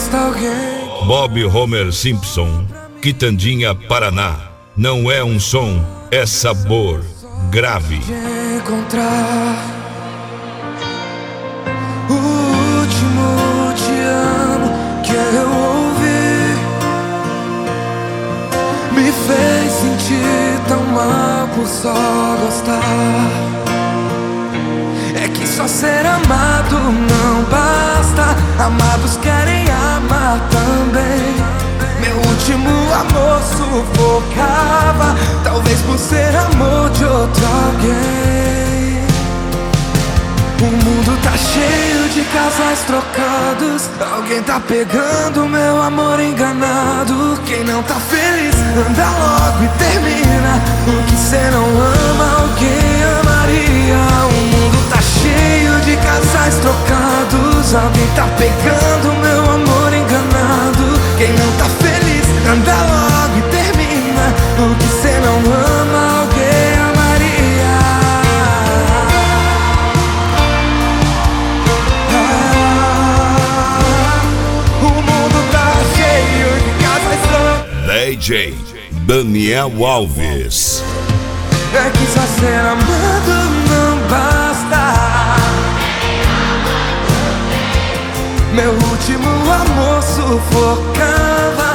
basta alguém. Bob Homer Simpson, Quitandinha, Paraná. Não é um som, é sabor grave. De encontrar o último te amo que eu ouvi me fez sentir tão mal por só gostar. É que só ser amado não basta, amados querem amar também. Meu último amor sufocava, talvez por ser amor de outro alguém. O mundo tá cheio de casais trocados, alguém tá pegando meu amor enganado. Quem não tá feliz, anda logo e termina. O que cê não ama, alguém amaria. O mundo tá cheio de casais trocados, alguém tá pegando meu amor enganado. Quem não tá feliz, anda logo e termina. O que cê não ama, alguém amaria. O mundo tá cheio de casais trocados. DJ Daniel Alves. É que só ser amado não basta. Meu último amor sufocava.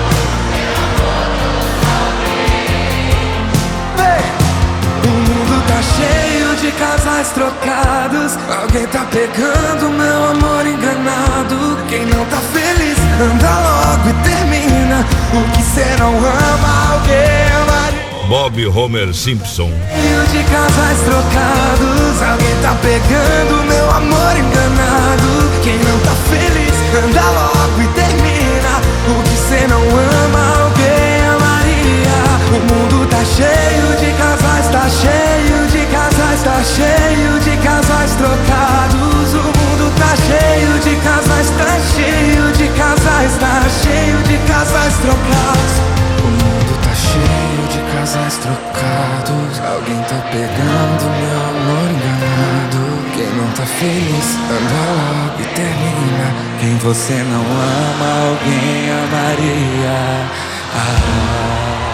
O mundo tá cheio de casais trocados, alguém tá pegando meu amor enganado. Quem não tá feliz, anda logo e termina. O que cê não ama, alguém amaria. Bob Homer Simpson. Cheio de casais trocados, alguém tá pegando meu amor enganado. Quem não tá feliz, anda logo e termina. O que cê não ama, alguém amaria. O mundo tá cheio de casais, tá cheio de casais, tá cheio de casais trocados. O mundo tá cheio de casais, tá cheio de casais, tá cheio de casais trocados. O mundo tá cheio de casais trocados, alguém tá pegando meu amor enganado. Quem não tá feliz, anda logo e termina. Quem você não ama, alguém amaria.